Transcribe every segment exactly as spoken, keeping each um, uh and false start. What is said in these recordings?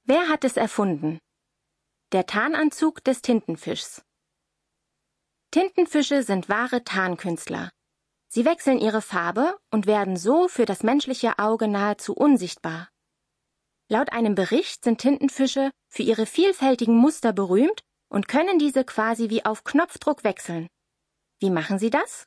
Wer hat es erfunden? Der Tarnanzug des Tintenfischs. Tintenfische sind wahre Tarnkünstler. Sie wechseln ihre Farbe und werden so für das menschliche Auge nahezu unsichtbar. Laut einem Bericht sind Tintenfische für ihre vielfältigen Muster berühmt und können diese quasi wie auf Knopfdruck wechseln. Wie machen sie das?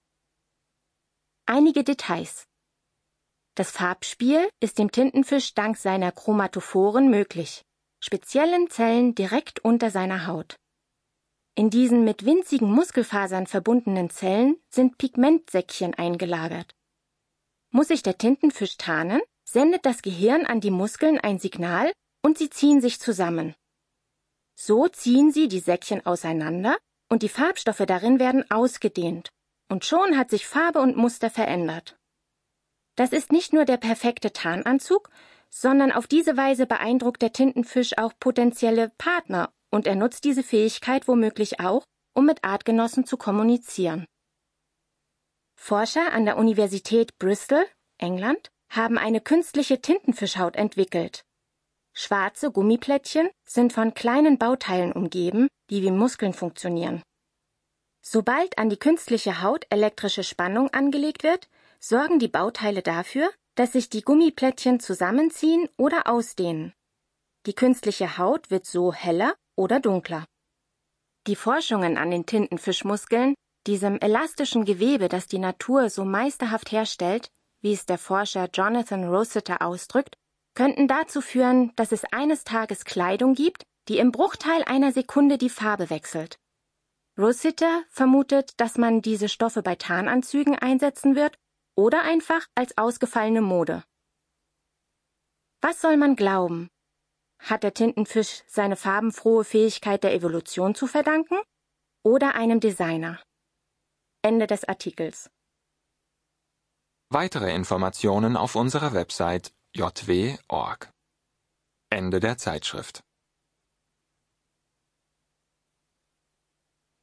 Einige Details. Das Farbspiel ist dem Tintenfisch dank seiner Chromatophoren möglich, speziellen Zellen direkt unter seiner Haut. In diesen mit winzigen Muskelfasern verbundenen Zellen sind Pigmentsäckchen eingelagert. Muss sich der Tintenfisch tarnen, sendet das Gehirn an die Muskeln ein Signal und sie ziehen sich zusammen. So ziehen sie die Säckchen auseinander und die Farbstoffe darin werden ausgedehnt. Und schon hat sich Farbe und Muster verändert. Das ist nicht nur der perfekte Tarnanzug, sondern auf diese Weise beeindruckt der Tintenfisch auch potenzielle Partner und er nutzt diese Fähigkeit womöglich auch, um mit Artgenossen zu kommunizieren. Forscher an der Universität Bristol, England, haben eine künstliche Tintenfischhaut entwickelt. Schwarze Gummiplättchen sind von kleinen Bauteilen umgeben, die wie Muskeln funktionieren. Sobald an die künstliche Haut elektrische Spannung angelegt wird, sorgen die Bauteile dafür, dass sich die Gummiplättchen zusammenziehen oder ausdehnen. Die künstliche Haut wird so heller oder dunkler. Die Forschungen an den Tintenfischmuskeln, diesem elastischen Gewebe, das die Natur so meisterhaft herstellt, wie es der Forscher Jonathan Rossiter ausdrückt, könnten dazu führen, dass es eines Tages Kleidung gibt, die im Bruchteil einer Sekunde die Farbe wechselt. Rossiter vermutet, dass man diese Stoffe bei Tarnanzügen einsetzen wird oder einfach als ausgefallene Mode. Was soll man glauben? Hat der Tintenfisch seine farbenfrohe Fähigkeit der Evolution zu verdanken oder einem Designer? Ende des Artikels. Weitere Informationen auf unserer Website j w punkt org. Ende der Zeitschrift.